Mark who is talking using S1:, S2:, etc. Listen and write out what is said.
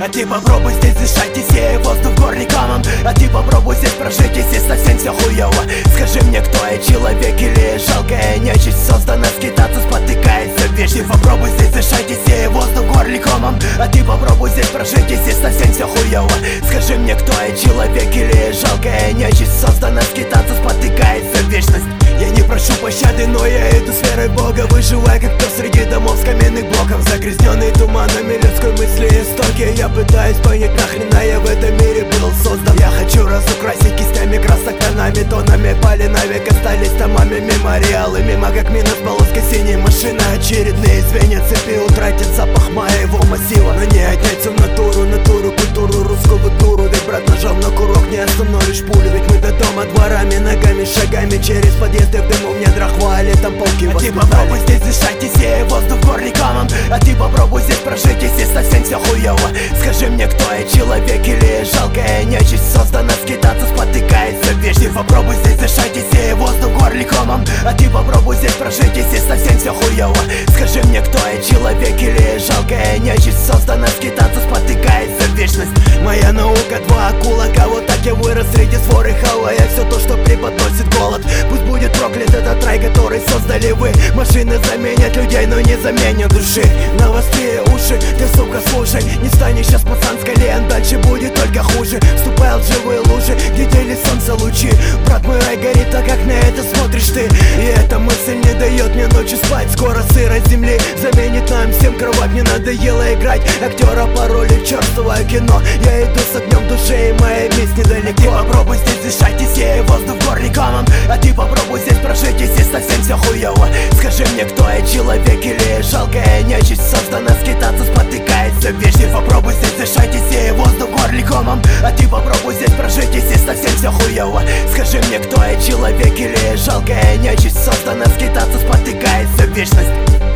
S1: А ты попробуй здесь дышать и сея воздух в горле комом. А ты попробуй здесь прожить, если совсем все хуёво. Скажи мне, кто я, человек или жалкая нечисть, создана скитаться, спотыкаясь за вещь. Ты попробуй здесь дышать и сея воздух в горле комом. А ты попробуй здесь прожить, если совсем все хуёво. Скажи мне, кто я, человек или жалкая нечисть, создана скитаться, спотыкаясь за вечность. Я не прошу пощады, но я иду с верой Бога, выживая как кто среди домов с каменных блоков, загрязненный туманами людской мысли истоки. Я пытаюсь понять, нахрена я в этом мире был создан. Я хочу разукрасить кистями красок тонами, тонами пали навек, остались томами мемориалы. Мимо как мина с полоской синей машины, очередные звенья цепи утратят запах моего массива. Но не отнять всю натуру, культуру, русского дуру. Ведь брат нажал на курок, не остановишь пулю. Ведь мы до дома дворами, ногами, шагами через подъезды в дыму в недрах хвали, там полки воспитали. А ты попробуй здесь дышать и сея воздух в горле комом. А ты попробуй здесь прожить, если совсем все хуёво. Скажи мне, кто я, человек или жалкая нечисть, создана скитаться, спотыкаясь за вещь. Ты попробуй здесь дышать и сея воздух в горле комом. А ты попробуй здесь прожить, если совсем все хуёво. Скажи мне, кто я, человек или жалкая нечисть, создана скитаться, спотыкаясь за вечность. Моя наука два кулака, вот так я вырос среди своры хава. Я все то, что преподносит голод. Пусть будет проклят этот рай, который создали вы. Машины заменят людей, но не заменят души. Навостри уши, ты, сука, слушай. Не станешь сейчас пацан с колен, дальше будет только хуже. Вступай в живые лужи, где делит солнце лучи. Брат, мой рай горит, так как на это смотришь ты. И эта мысль не дает мне ночью спать. Скоро сырость земли заменит нам всем кровать. Мне надоело играть актера по роли черствого кино. Я иду с огнем души, и моя месть недалеко. Ты попробуй здесь дышать и сея воздух в горле комом. А ты попробуй здесь прожить, если совсем все хуёво. Скажи мне, кто я, человек или жалкая нечисть, создана скитаться, спотыкаясь за вещь. Ты попробуй здесь дышать и сея воздух в горле комом. А ты попробуй здесь прожить, если совсем все хуёво. Скажи мне, кто я, человек или жалкая нечисть, создана скитаться, спотыкаясь за вечность.